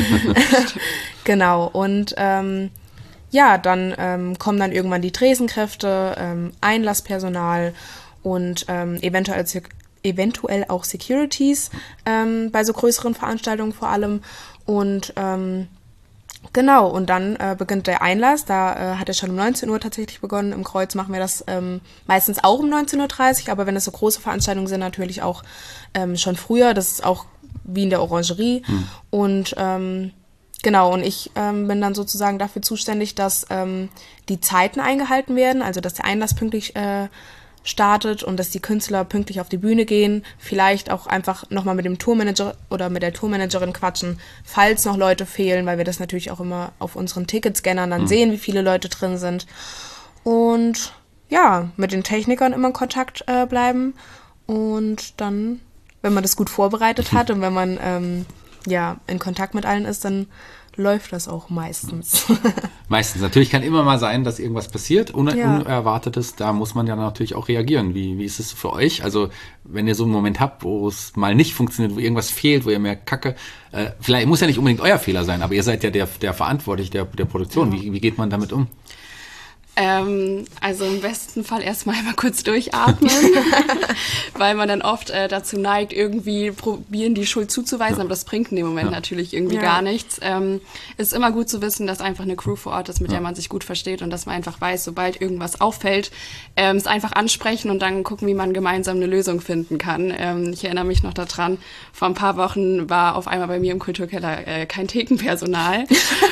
C: Genau, und ähm, ja, dann ähm, kommen dann irgendwann die Tresenkräfte, ähm, Einlasspersonal und ähm, eventuell, eventuell auch Securities ähm, bei so größeren Veranstaltungen vor allem. Und ähm, Genau, und dann äh, beginnt der Einlass, da äh, hat er schon um neunzehn Uhr tatsächlich begonnen. Im Kreuz machen wir das ähm, meistens auch um neunzehn Uhr dreißig, aber wenn es so große Veranstaltungen sind, natürlich auch ähm, schon früher. Das ist auch wie in der Orangerie. Hm. Und ähm, genau, und ich ähm, bin dann sozusagen dafür zuständig, dass ähm, die Zeiten eingehalten werden, also dass der Einlass pünktlich äh, startet und dass die Künstler pünktlich auf die Bühne gehen, vielleicht auch einfach nochmal mit dem Tourmanager oder mit der Tourmanagerin quatschen, falls noch Leute fehlen, weil wir das natürlich auch immer auf unseren Ticketscannern dann mhm. sehen, wie viele Leute drin sind. Und ja, mit den Technikern immer in Kontakt äh, bleiben und dann, wenn man das gut vorbereitet hat und wenn man ähm, ja in Kontakt mit allen ist, dann läuft das auch meistens.
B: Meistens. Natürlich kann immer mal sein, dass irgendwas passiert, Un-
C: ja.
B: Unerwartetes. Da muss man ja natürlich auch reagieren. Wie, wie ist es für euch? Also wenn ihr so einen Moment habt, wo es mal nicht funktioniert, wo irgendwas fehlt, wo ihr merkt, Kacke, äh, vielleicht muss ja nicht unbedingt euer Fehler sein, aber ihr seid ja der, der verantwortlich der, der Produktion. Ja. Wie, wie geht man damit um?
D: Ähm, also im besten Fall erstmal einmal kurz durchatmen, weil man dann oft äh, dazu neigt, irgendwie probieren, die Schuld zuzuweisen, ja. aber das bringt in dem Moment ja. natürlich irgendwie ja. gar nichts. Ähm, es ist immer gut zu wissen, dass einfach eine Crew vor Ort ist, mit ja. der man sich gut versteht und dass man einfach weiß, sobald irgendwas auffällt, ähm, es einfach ansprechen und dann gucken, wie man gemeinsam eine Lösung finden kann. Ähm, ich erinnere mich noch daran, vor ein paar Wochen war auf einmal bei mir im Kulturkeller äh, kein Thekenpersonal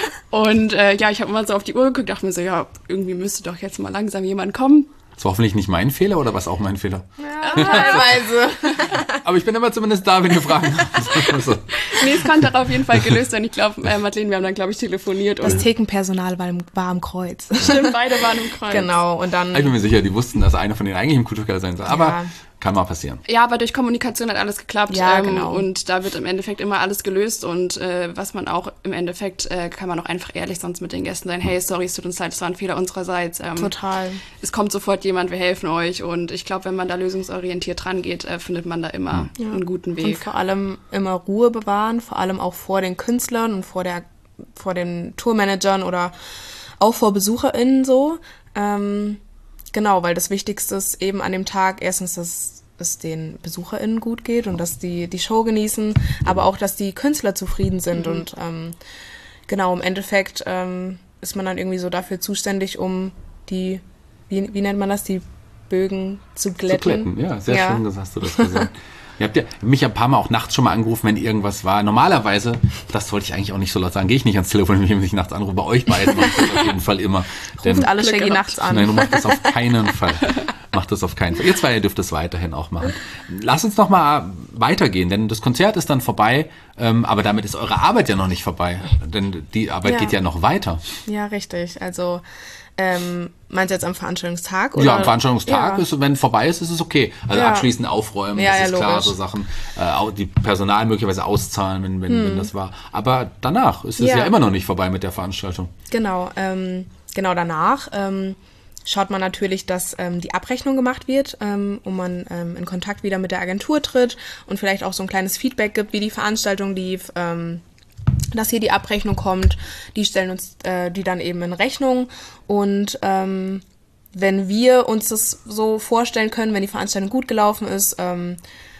D: und äh, ja, ich habe immer so auf die Uhr geguckt, dachte mir so, ja, irgendwie müsste doch jetzt mal langsam jemand kommen.
B: Das war hoffentlich nicht mein Fehler oder was auch mein Fehler?
C: Ja, teilweise.
B: Aber ich bin immer zumindest da, wenn ihr Fragen habt. So.
D: Nee, es konnte auch auf jeden Fall gelöst werden. Ich glaube, äh, Madeleine, wir haben dann, glaube ich, telefoniert.
C: Das
D: und
C: Thekenpersonal war, im, war am Kreuz.
D: Stimmt, beide waren im Kreuz.
C: Genau, und dann...
B: Ich bin mir sicher, die wussten, dass einer von denen eigentlich im Kulturkeller sein soll. Aber ja. kann mal passieren.
D: Ja, aber durch Kommunikation hat alles geklappt.
C: Ja,
D: ähm,
C: genau.
D: Und da wird im Endeffekt immer alles gelöst. Und äh, was man auch im Endeffekt, äh, kann man auch einfach ehrlich sonst mit den Gästen sein. Hey, sorry, es tut uns leid, es war ein Fehler unsererseits. Ähm,
C: Total.
D: Es kommt sofort jemand, wir helfen euch. Und ich glaube, wenn man da lösungsorientiert rangeht, äh, findet man da immer ja. einen guten Weg.
C: Und vor allem immer Ruhe bewahren, vor allem auch vor den Künstlern und vor der, vor den Tourmanagern oder auch vor BesucherInnen so. Ähm, genau, weil das Wichtigste ist eben an dem Tag erstens, dass es den BesucherInnen gut geht und dass die die Show genießen, aber auch, dass die Künstler zufrieden sind. Mhm. Und ähm, genau, im Endeffekt ähm, ist man dann irgendwie so dafür zuständig, um die, wie, wie nennt man das, die Bögen zu glätten.
B: Zu glätten, ja, sehr ja. schön, das hast du das gesagt. Ihr habt ja mich ein paar Mal auch nachts schon mal angerufen, wenn irgendwas war. Normalerweise, das wollte ich eigentlich auch nicht so laut sagen, gehe ich nicht ans Telefon, wenn ich mich nachts anrufe. Bei euch beiden mache ich das auf jeden Fall immer.
C: Ruft Denn, alle Shaggy nachts an.
B: Nein, du machst das auf keinen Fall. Mach das auf keinen Fall. Ihr zwei, ihr dürft das weiterhin auch machen. Lass uns noch mal weitergehen, denn das Konzert ist dann vorbei, ähm, aber damit ist eure Arbeit ja noch nicht vorbei. Denn die Arbeit ja. geht ja noch weiter.
C: Ja, richtig. Also Ähm, meinst du jetzt am Veranstaltungstag? Oder?
B: Ja, am Veranstaltungstag,
C: ja.
B: ist, wenn vorbei ist, ist es okay. Also ja. abschließend aufräumen,
C: ja,
B: das
C: ja,
B: ist klar,
C: logisch.
B: so Sachen. Äh, die Personal möglicherweise auszahlen, wenn, wenn, hm. wenn das war. Aber danach ist es ja. ja immer noch nicht vorbei mit der Veranstaltung.
C: Genau, ähm, genau danach ähm, schaut man natürlich, dass ähm, die Abrechnung gemacht wird ähm, und man ähm, in Kontakt wieder mit der Agentur tritt und vielleicht auch so ein kleines Feedback gibt, wie die Veranstaltung lief, ähm, dass hier die Abrechnung kommt, die stellen uns äh, die dann eben in Rechnung und ähm, wenn wir uns das so vorstellen können, wenn die Veranstaltung gut gelaufen ist, ähm,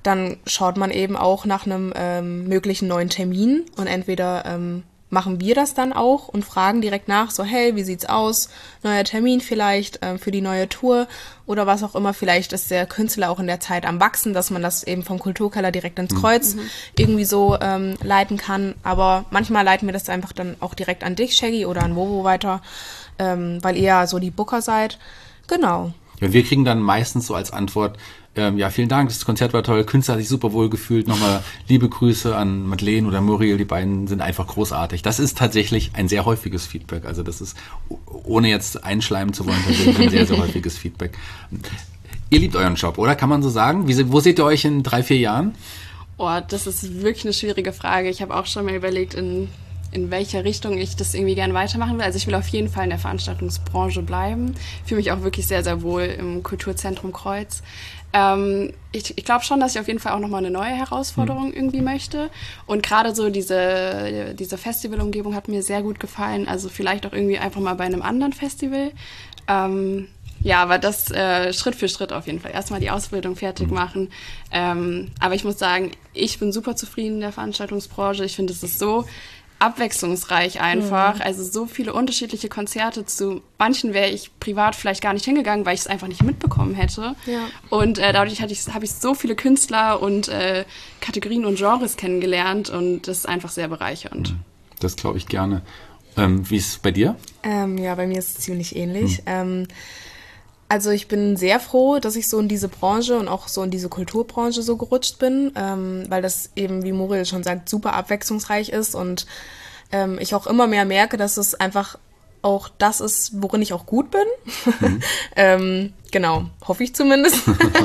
C: dann schaut man eben auch nach einem ähm, möglichen neuen Termin und entweder ähm, machen wir das dann auch und fragen direkt nach, so hey, wie sieht's aus, neuer Termin vielleicht ähm, für die neue Tour oder was auch immer, vielleicht ist der Künstler auch in der Zeit am Wachsen, dass man das eben vom Kulturkeller direkt ins Kreuz mhm. irgendwie so ähm, leiten kann, aber manchmal leiten wir das einfach dann auch direkt an dich, Shaggy, oder an Wovo weiter, ähm, weil ihr ja so die Booker seid, genau.
B: Ja, wir kriegen dann meistens so als Antwort, ähm, ja, vielen Dank, das Konzert war toll, Künstler hat sich super wohl gefühlt, nochmal liebe Grüße an Madeleine oder Muriel, die beiden sind einfach großartig. Das ist tatsächlich ein sehr häufiges Feedback, also das ist, ohne jetzt einschleimen zu wollen, tatsächlich ein sehr, sehr häufiges Feedback. Ihr liebt euren Job, oder? Kann man so sagen? Wie, wo seht ihr euch in drei, vier Jahren?
D: Oh, das ist wirklich eine schwierige Frage. Ich habe auch schon mal überlegt, in in welche Richtung ich das irgendwie gerne weitermachen will. Also ich will auf jeden Fall in der Veranstaltungsbranche bleiben. Ich fühle mich auch wirklich sehr, sehr wohl im Kulturzentrum Kreuz. Ähm, ich ich glaube schon, dass ich auf jeden Fall auch nochmal eine neue Herausforderung mhm. irgendwie möchte. Und gerade so diese, diese Festivalumgebung hat mir sehr gut gefallen. Also vielleicht auch irgendwie einfach mal bei einem anderen Festival. Ähm, ja, aber das äh, Schritt für Schritt auf jeden Fall. Erstmal die Ausbildung fertig machen. Ähm, aber ich muss sagen, ich bin super zufrieden in der Veranstaltungsbranche. Ich finde, es ist so abwechslungsreich einfach, mhm. also so viele unterschiedliche Konzerte. Zu manchen wäre ich privat vielleicht gar nicht hingegangen, weil ich es einfach nicht mitbekommen hätte. Ja. Und äh, dadurch habe ich, hab ich so viele Künstler und äh, Kategorien und Genres kennengelernt und das ist einfach sehr bereichernd.
B: Das glaube ich gerne. Ähm, wie ist es bei dir?
C: Ähm, ja, bei mir ist es ziemlich ähnlich. Mhm. Ähm, Also ich bin sehr froh, dass ich so in diese Branche und auch so in diese Kulturbranche so gerutscht bin, ähm, weil das eben, wie Muriel schon sagt, super abwechslungsreich ist und ähm, ich auch immer mehr merke, dass es einfach auch das ist, worin ich auch gut bin. Mhm. ähm, genau, hoffe ich zumindest.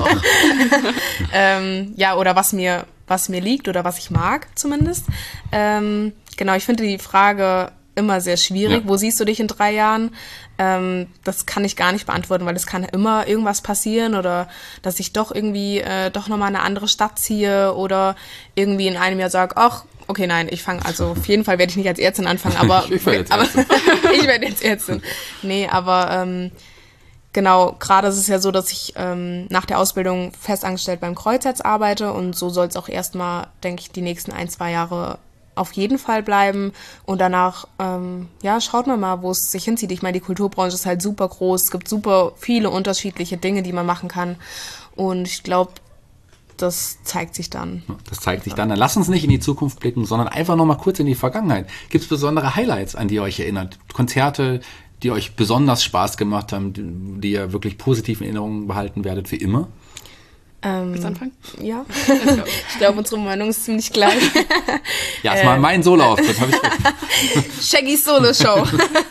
C: ähm, ja, oder was mir, was mir liegt oder was ich mag zumindest. Ähm, genau, ich finde die Frage immer sehr schwierig. Ja. Wo siehst du dich in drei Jahren? Ähm, das kann ich gar nicht beantworten, weil es kann immer irgendwas passieren oder dass ich doch irgendwie äh, doch nochmal in eine andere Stadt ziehe oder irgendwie in einem Jahr sage, ach, okay, nein, ich fange, also auf jeden Fall werde ich nicht als Ärztin anfangen, aber
B: ich werde jetzt,
C: aber, ich werd jetzt Ärztin. Nee, aber ähm, genau, gerade ist es ja so, dass ich ähm, nach der Ausbildung festangestellt beim Kreuz jetzt arbeite und so soll es auch erstmal, denke ich, die nächsten ein, zwei Jahre auf jeden Fall bleiben und danach, ähm, ja, schaut man mal, wo es sich hinzieht. Ich meine, die Kulturbranche ist halt super groß, es gibt super viele unterschiedliche Dinge, die man machen kann und ich glaube, das zeigt sich dann.
B: Das zeigt sich dann. Dann lasst uns nicht in die Zukunft blicken, sondern einfach noch mal kurz in die Vergangenheit. Gibt es besondere Highlights, an die ihr euch erinnert? Konzerte, die euch besonders Spaß gemacht haben, die, die ihr wirklich positiv in Erinnerung behalten werdet für immer?
C: Ähm, Willst du anfangen? Ja. Ich glaube, unsere Meinung ist ziemlich gleich.
B: Ja, es war äh, mein Solo-Auftritt, habe ich
C: Shaggys Solo-Show.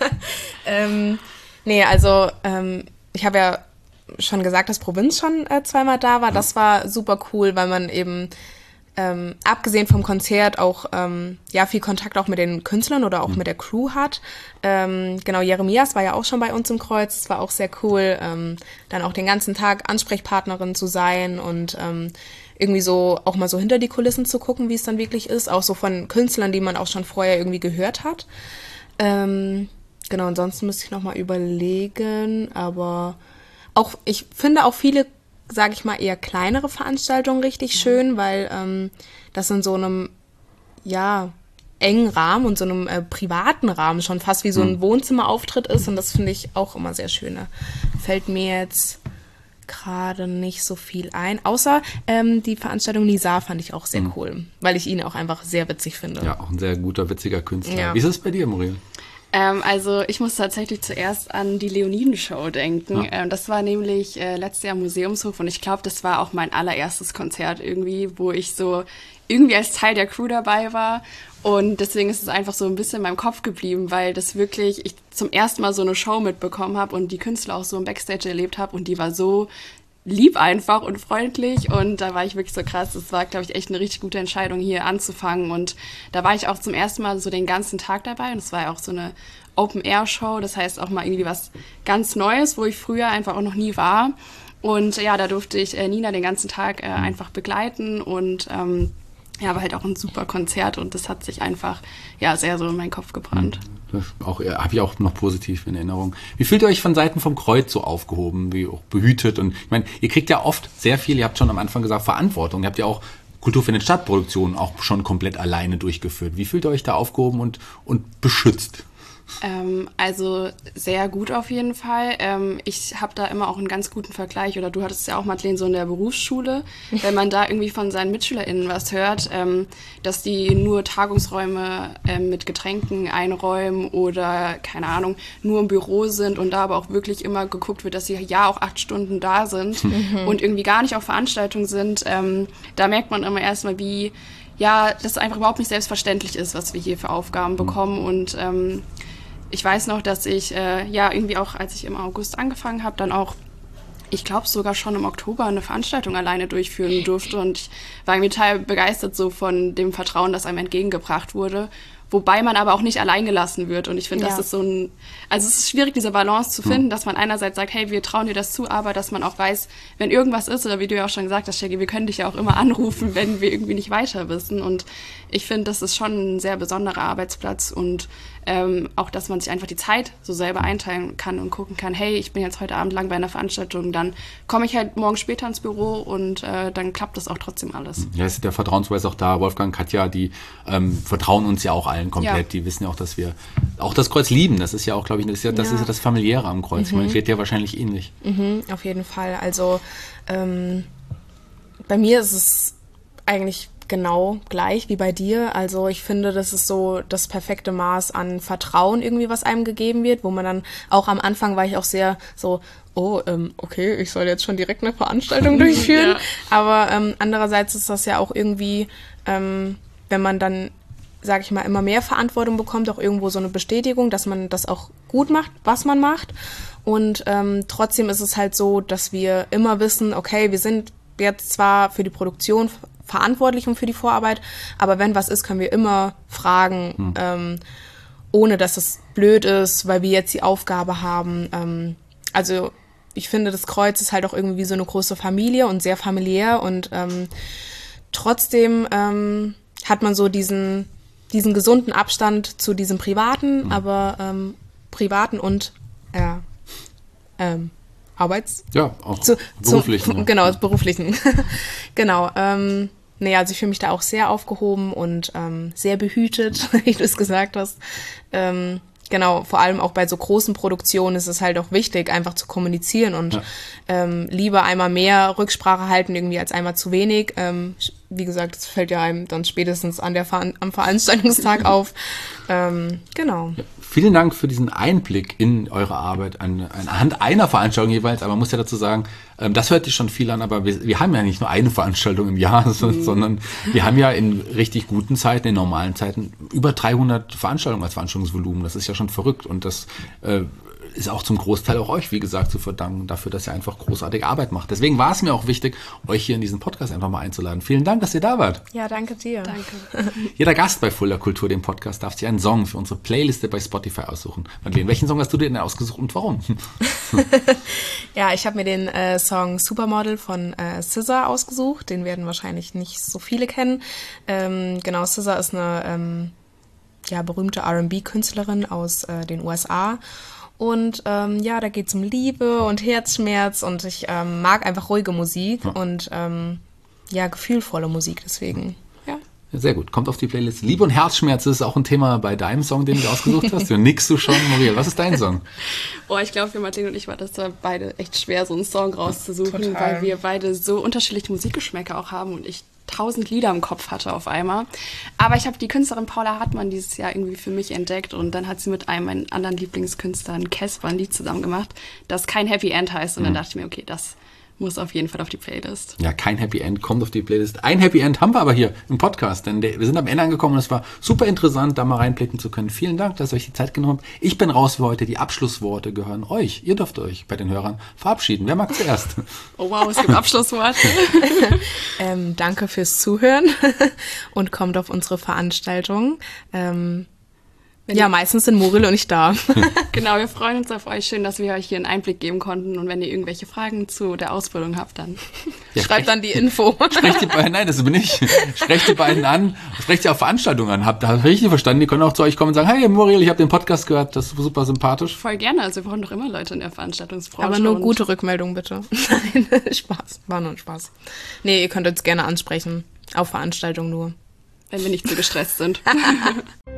C: ähm, nee, also ähm, ich habe ja schon gesagt, dass Provinz schon äh, zweimal da war. Ja. Das war super cool, weil man eben ähm, abgesehen vom Konzert auch ähm, ja viel Kontakt auch mit den Künstlern oder auch mhm. mit der Crew hat. Ähm, genau, Jeremias war ja auch schon bei uns im Kreuz. Das war auch sehr cool, ähm, dann auch den ganzen Tag Ansprechpartnerin zu sein und ähm, irgendwie so auch mal so hinter die Kulissen zu gucken, wie es dann wirklich ist. Auch so von Künstlern, die man auch schon vorher irgendwie gehört hat. Ähm, genau, ansonsten müsste ich noch mal überlegen, aber auch, ich finde auch viele, sage ich mal, eher kleinere Veranstaltungen richtig schön, weil ähm, das in so einem, ja, engen Rahmen und so einem äh, privaten Rahmen schon fast wie so ein Wohnzimmerauftritt ist und das finde ich auch immer sehr schön. Da fällt mir jetzt gerade nicht so viel ein, außer ähm, die Veranstaltung Nizar fand ich auch sehr mhm. cool, weil ich ihn auch einfach sehr witzig finde.
B: Ja, auch ein sehr guter, witziger Künstler.
C: Ja.
B: Wie ist es bei dir, Muriel?
D: Ähm, also ich muss tatsächlich zuerst an die Leoniden-Show denken. Ja. Ähm, das war nämlich äh, letztes Jahr im Museumshof und ich glaube, das war auch mein allererstes Konzert irgendwie, wo ich so irgendwie als Teil der Crew dabei war. Und deswegen ist es einfach so ein bisschen in meinem Kopf geblieben, weil das wirklich, ich zum ersten Mal so eine Show mitbekommen habe und die Künstler auch so im Backstage erlebt habe und die war so lieb einfach und freundlich und da war ich wirklich so krass. Das war, glaube ich, echt eine richtig gute Entscheidung, hier anzufangen und da war ich auch zum ersten Mal so den ganzen Tag dabei und es war ja auch so eine Open-Air-Show, das heißt auch mal irgendwie was ganz Neues, wo ich früher einfach auch noch nie war und ja, da durfte ich äh, Nina den ganzen Tag äh, einfach begleiten und ähm, ja, war halt auch ein super Konzert und das hat sich einfach ja sehr so in meinen Kopf gebrannt.
B: Das auch, habe ich auch noch positiv in Erinnerung. Wie fühlt ihr euch von Seiten vom Kreuz so aufgehoben, wie auch behütet? Und ich meine, ihr kriegt ja oft sehr viel, ihr habt schon am Anfang gesagt, Verantwortung. Ihr habt ja auch Kultur für eine Stadtproduktion auch schon komplett alleine durchgeführt. Wie fühlt ihr euch da aufgehoben und, und beschützt?
D: Ähm, also sehr gut auf jeden Fall. Ähm, ich habe da immer auch einen ganz guten Vergleich, oder du hattest ja auch, Madeleine, so in der Berufsschule, wenn man da irgendwie von seinen MitschülerInnen was hört, ähm, dass die nur Tagungsräume ähm, mit Getränken einräumen oder, keine Ahnung, nur im Büro sind und da aber auch wirklich immer geguckt wird, dass sie ja auch acht Stunden da sind mhm. und irgendwie gar nicht auf Veranstaltungen sind. Ähm, da merkt man immer erstmal, wie ja, das einfach überhaupt nicht selbstverständlich ist, was wir hier für Aufgaben bekommen und ähm, ich weiß noch, dass ich äh, ja irgendwie auch, als ich im August angefangen habe, dann auch, ich glaube sogar schon im Oktober eine Veranstaltung alleine durchführen durfte und ich war irgendwie total begeistert so von dem Vertrauen, das einem entgegengebracht wurde, wobei man aber auch nicht allein gelassen wird und ich finde, ja. das ist so ein, also es ist schwierig, diese Balance zu finden, dass man einerseits sagt, hey, wir trauen dir das zu, aber dass man auch weiß, wenn irgendwas ist, oder wie du ja auch schon gesagt hast, Shaggy, wir können dich ja auch immer anrufen, wenn wir irgendwie nicht weiter wissen und ich finde, das ist schon ein sehr besonderer Arbeitsplatz und ähm, auch, dass man sich einfach die Zeit so selber einteilen kann und gucken kann, hey, ich bin jetzt heute Abend lang bei einer Veranstaltung, dann komme ich halt morgen später ins Büro und äh, dann klappt das auch trotzdem alles. Ja,
B: ist der Vertrauensbeweis auch da. Wolfgang, Katja, die ähm, vertrauen uns ja auch allen komplett. Ja. Die wissen ja auch, dass wir auch das Kreuz lieben. Das ist ja auch, glaube ich, das ist ja das, ja. Ist ja das Familiäre am Kreuz. Mhm. Man redet ja wahrscheinlich ähnlich.
C: Mhm, auf jeden Fall. Also ähm, bei mir ist es eigentlich genau gleich wie bei dir. Also ich finde, das ist so das perfekte Maß an Vertrauen irgendwie, was einem gegeben wird, wo man dann auch am Anfang war ich auch sehr so, oh, ähm, okay, ich soll jetzt schon direkt eine Veranstaltung durchführen. Ja. Aber ähm, andererseits ist das ja auch irgendwie, ähm, wenn man dann, sage ich mal, immer mehr Verantwortung bekommt, auch irgendwo so eine Bestätigung, dass man das auch gut macht, was man macht. Und ähm, trotzdem ist es halt so, dass wir immer wissen, okay, wir sind jetzt zwar für die Produktion verantwortlich und für die Vorarbeit, aber wenn was ist, können wir immer fragen, hm. ähm, ohne dass es blöd ist, weil wir jetzt die Aufgabe haben. Ähm, also ich finde, das Kreuz ist halt auch irgendwie wie so eine große Familie und sehr familiär und ähm, trotzdem ähm, hat man so diesen, diesen gesunden Abstand zu diesem Privaten, hm. aber ähm, Privaten und äh, ähm, Arbeits...
B: Ja, auch zu, beruflichen.
C: Zu, genau, beruflichen. genau, ähm, nee, also ich fühle mich da auch sehr aufgehoben und ähm, sehr behütet, wie du es gesagt hast. Ähm, genau, vor allem auch bei so großen Produktionen ist es halt auch wichtig, einfach zu kommunizieren und ja. ähm, lieber einmal mehr Rücksprache halten irgendwie als einmal zu wenig. Ähm, wie gesagt, das fällt ja einem dann spätestens an der Ver- am Veranstaltungstag auf. Ähm, genau.
B: Ja. Vielen Dank für diesen Einblick in eure Arbeit an, anhand einer Veranstaltung jeweils. Aber man muss ja dazu sagen, ähm, das hört sich schon viel an, aber wir, wir haben ja nicht nur eine Veranstaltung im Jahr, mhm. sondern wir haben ja in richtig guten Zeiten, in normalen Zeiten, über dreihundert Veranstaltungen als Veranstaltungsvolumen. Das ist ja schon verrückt und das äh, ist auch zum Großteil auch euch, wie gesagt, zu verdanken dafür, dass ihr einfach großartige Arbeit macht. Deswegen war es mir auch wichtig, euch hier in diesen Podcast einfach mal einzuladen. Vielen Dank, dass ihr da wart.
C: Ja, danke dir.
D: Danke.
B: Jeder Gast bei Fulda Kultur, dem Podcast, darf sich einen Song für unsere Playliste bei Spotify aussuchen. Madeleine, welchen Song hast du dir denn ausgesucht und warum?
C: Ja, ich habe mir den äh, Song Supermodel von äh, S Z A ausgesucht. Den werden wahrscheinlich nicht so viele kennen. Ähm, genau, S Z A ist eine ähm, ja, berühmte R and B-Künstlerin aus äh, den U S A. Und ähm, ja, da geht es um Liebe und Herzschmerz und ich ähm, mag einfach ruhige Musik ja. und ähm, ja, gefühlvolle Musik, deswegen, ja.
B: Ja, sehr gut, kommt auf die Playlist. Liebe und Herzschmerz ist auch ein Thema bei deinem Song, den du ausgesucht hast. Du nickst du schon, Muriel. Was ist dein Song?
D: Oh, ich glaube, für Madeleine und ich war das da beide echt schwer, so einen Song rauszusuchen,
C: Total.
D: Weil wir beide so unterschiedliche Musikgeschmäcker auch haben und ich tausend Lieder im Kopf hatte auf einmal. Aber ich habe die Künstlerin Paula Hartmann dieses Jahr irgendwie für mich entdeckt und dann hat sie mit einem meiner anderen Lieblingskünstlern, Casper, ein Lied zusammen gemacht, das kein Happy End heißt. Und dann dachte ich mir, okay, das muss auf jeden Fall auf die Playlist.
B: Ja, kein Happy End kommt auf die Playlist. Ein Happy End haben wir aber hier im Podcast, denn wir sind am Ende angekommen und es war super interessant, da mal reinblicken zu können. Vielen Dank, dass ihr euch die Zeit genommen habt. Ich bin raus für heute. Die Abschlussworte gehören euch. Ihr dürft euch bei den Hörern verabschieden. Wer mag zuerst?
D: Oh wow, es gibt Abschlussworte.
C: ähm, danke fürs Zuhören und kommt auf unsere Veranstaltung. Ähm, Ja, meistens sind Muriel und ich da.
D: Genau, wir freuen uns auf euch. Schön, dass wir euch hier einen Einblick geben konnten. Und wenn ihr irgendwelche Fragen zu der Ausbildung habt, dann
B: Ja,
C: Schreibt dann die Info.
B: Sprecht die beiden, nein, das bin ich. Sprecht die beiden an, sprecht sie auf Veranstaltungen an. Habt ihr richtig verstanden? Die können auch zu euch kommen und sagen, hey Muriel, ich habe den Podcast gehört, das ist super sympathisch.
D: voll gerne. Also wir brauchen doch immer Leute in der Veranstaltungsbranche.
C: Aber nur
D: und
C: gute Rückmeldung, bitte. Nein, Spaß. War nur ein Spaß. Nee, ihr könnt uns gerne ansprechen. Auf Veranstaltungen nur.
D: wenn wir nicht zu gestresst sind.